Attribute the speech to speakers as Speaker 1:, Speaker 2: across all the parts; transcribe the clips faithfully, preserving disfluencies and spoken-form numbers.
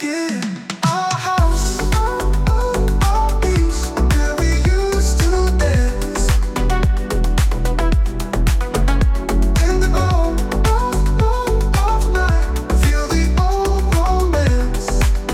Speaker 1: begin. Our house, our peace, where we used to dance. In the glow of night, feel the old romance.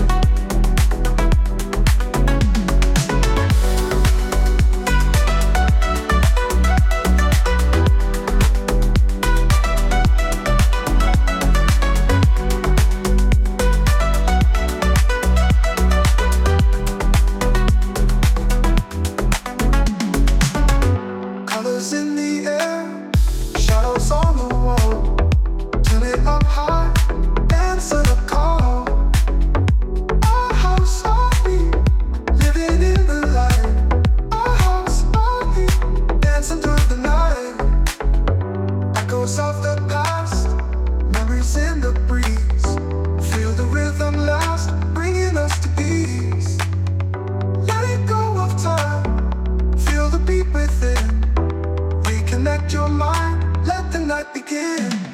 Speaker 1: Colors in the air, shadows on the wall. Turn it up high, answer the call. Our house, our beat, living in the light. Our house, our beat, dancing through the night. Echoes of the past, memories in the breeze. Feel the rhythm last, bringing us to peace. Letting go of time, feel the beat within. Reconnect your mind, let the night begin.